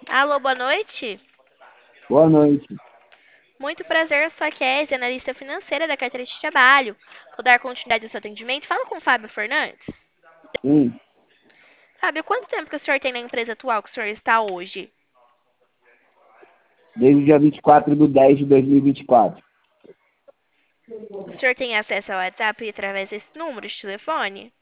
Alô, boa noite. Boa noite. Muito prazer, eu sou a Kézia, analista financeira da carteira de trabalho. Vou dar continuidade ao seu atendimento. Fala com o Fábio Fernandes. Sim, Fábio, quanto tempo que o senhor tem na empresa atual que o senhor está hoje? desde o dia 24/10/2024. O senhor tem acesso ao WhatsApp através desse número de telefone?